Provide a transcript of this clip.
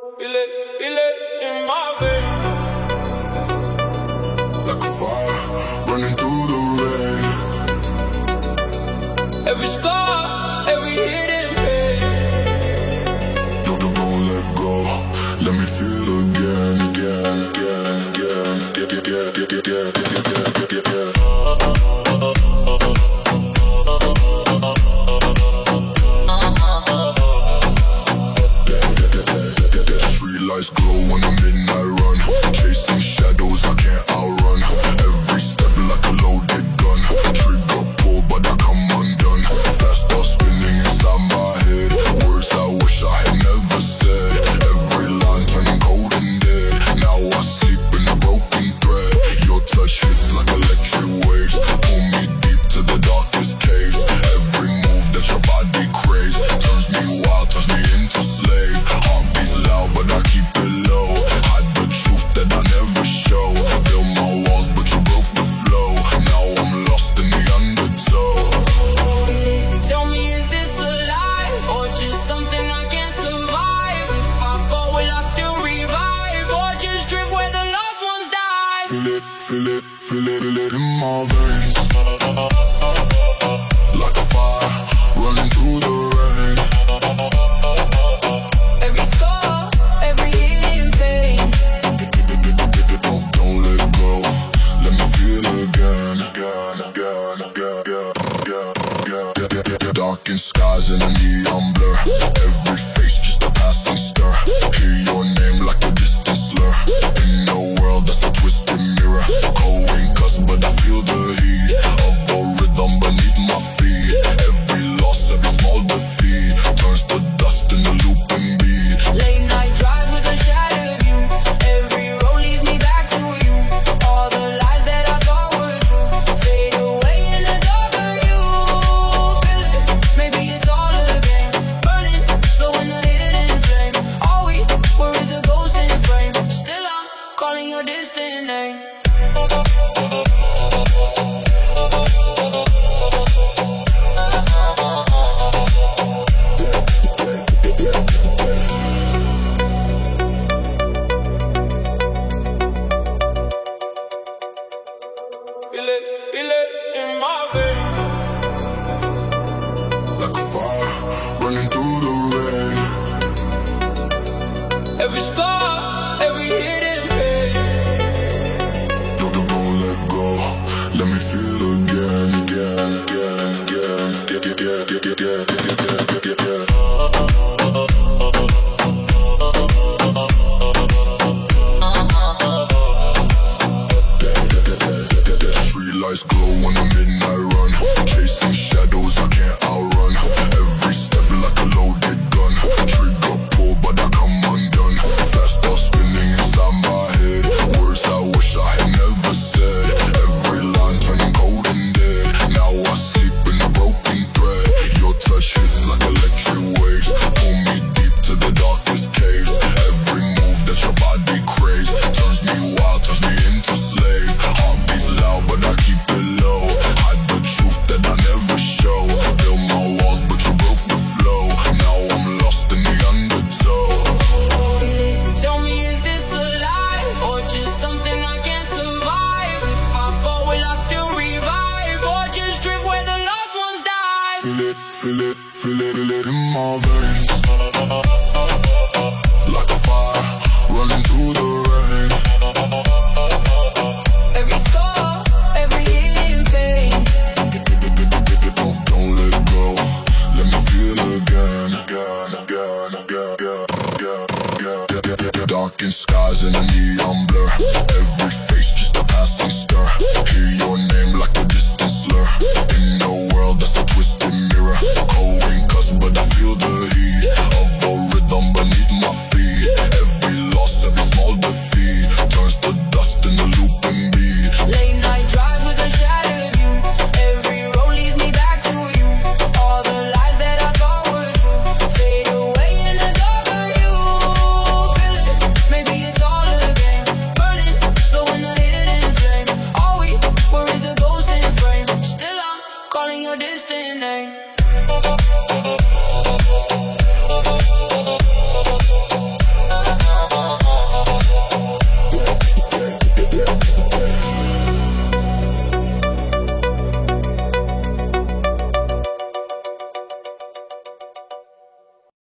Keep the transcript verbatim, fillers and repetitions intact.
Feel it, feel it in my veins. Like a fire running through the rain. Every scar, every hidden pain. Don't, don't, don't let go. Let me feel again, again, again, again. Yeah, yeah, yeah, yeah, yeah, yeah, yeah, yeah, yeah. Lights glow when the midnight run. Chasing shadows I can't outrun. Every step like a loaded gun. Trigger pull but I come undone. Fast thoughts spinning inside my head. Words I wish I had never said. Every line turning cold and dead. Now I sleep in a broken thread. Your touch hits like electric waves. Pull me deep to the darkest caves. Every move that your body craves turns me wild, turns me into slave. Heart beats loud but I keep it low. Hide the truth that I never show. Build my walls but you broke the flow. Now I'm lost in the undertow. Feel it, tell me is this alive or just something I can't survive? If I fall will I still revive or just drift where the lost ones die? Feel it, feel it, feel it, feel it in my veins. Like a fire running through the rain. Every scar, every hidden pain. Don't, don't let go. Let me feel again, again, again, again, again, again, again, again, again. Darkened skies in a neon blur. Every face just a passing stir. Hear your name like a distant slur. In a world that's a twisted mirror. Going cuss but I feel the heat of a rhythm beneath my feet. Every loss, every small defeat turns to dust in the looping beat. Late night drive with a shattered view. Every road leads me back to you. All the lies that I thought were true fade away in the dark of you. Feel it, maybe it's all a game. Burning, slow in the hidden flame. All we were is a ghost in a frame. Still I'm calling your distant name. Feel it, feel it in my veins. Like a fire running through the rain. Every scar, every hidden pain. Don't, don't, don't let go. Let me feel again, again, again, again. Yeah, yeah, yeah, yeah, yeah, yeah, yeah, yeah, yeah, yeah. Lights glow when the midnight run. Chasing shadows I can't outrun. Every step like a loaded gun. Trigger pull but I come undone. Fast thoughts spinning inside my head. Words I wish I had never said. Every line turning cold and dead. Now I sleep in a broken thread. Your touch hits like electric waves. Pull me deep to the darkest caves. Every move that your body craves turns me wild, turns me into slave. Heart beats loud but I keep it low. Hide the truth that I never show. Build my walls but you broke the flow. Now I'm lost in the undertow. Feel it, tell me is this alive or just something I can't survive? If I fall will I still revive or just drift where the lost ones die? Feel it, feel it, feel it, feel it in my veins. Like a fire running through the rain. Every scar, every hidden pain. Don't, don't let go. Let me feel again, again, again, again, again, again, again, again, again. Darkened skies in a neon blur. Every face just a passing stir. Hear your name